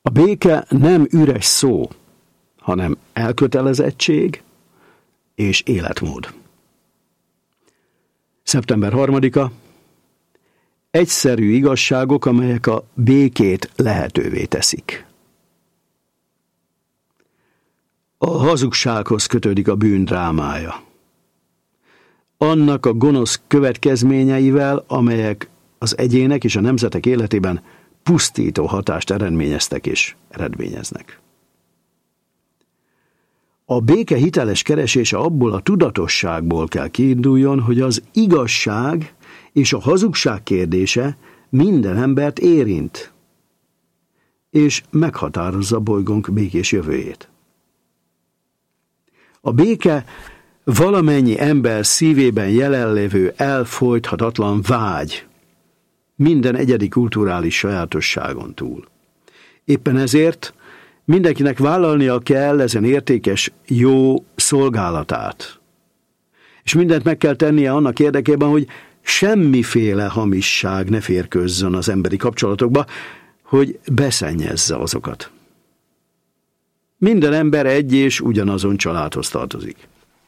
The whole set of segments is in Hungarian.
A béke nem üres szó, hanem elkötelezettség és életmód. Szeptember 3-a. Egyszerű igazságok, amelyek a békét lehetővé teszik. A hazugsághoz kötődik a bűn drámája. Annak a gonosz következményeivel, amelyek az egyének és a nemzetek életében pusztító hatást eredményeztek és eredményeznek. A béke hiteles keresése abból a tudatosságból kell kiinduljon, hogy az igazság és a hazugság kérdése minden embert érint, és meghatározza bolygónk békés jövőjét. A béke valamennyi ember szívében jelenlévő elfojthatatlan vágy, minden egyedi kulturális sajátosságon túl. Éppen ezért mindenkinek vállalnia kell ezen értékes, jó szolgálatát. És mindent meg kell tennie annak érdekében, hogy semmiféle hamisság ne férkőzzön az emberi kapcsolatokba, hogy beszennyezze azokat. Minden ember egy és ugyanazon családhoz tartozik.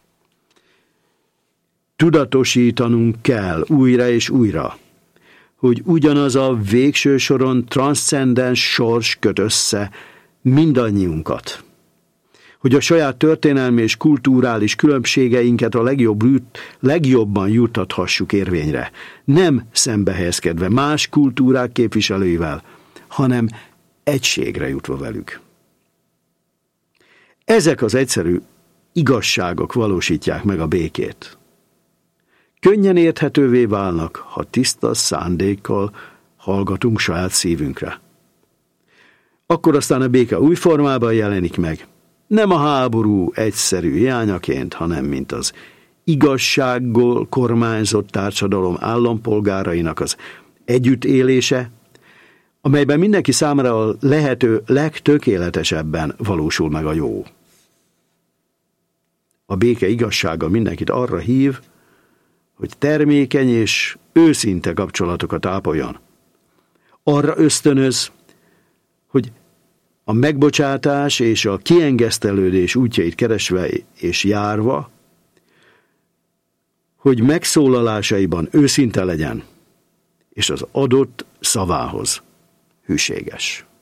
Tudatosítanunk kell újra és újra, hogy ugyanaz a végső soron transzcendens sors köt össze mindannyiunkat. Hogy a saját történelmi és kulturális különbségeinket a legjobban juttathassuk érvényre. Nem szembehelyezkedve más kultúrák képviselőivel, hanem egységre jutva velük. Ezek az egyszerű igazságok valósítják meg a békét. Könnyen érthetővé válnak, ha tiszta szándékkal hallgatunk saját szívünkre. Akkor aztán a béke új formában jelenik meg. Nem a háború egyszerű hiányaként, hanem mint az igazsággal kormányzott társadalom állampolgárainak az együttélése, amelyben mindenki számára a lehető legtökéletesebben valósul meg a jó. A béke igazsága mindenkit arra hív, hogy termékeny és őszinte kapcsolatokat ápoljon. Arra ösztönöz, hogy a megbocsátás és a kiengesztelődés útjait keresve és járva, hogy megszólalásaiban őszinte legyen, és az adott szavához hűséges.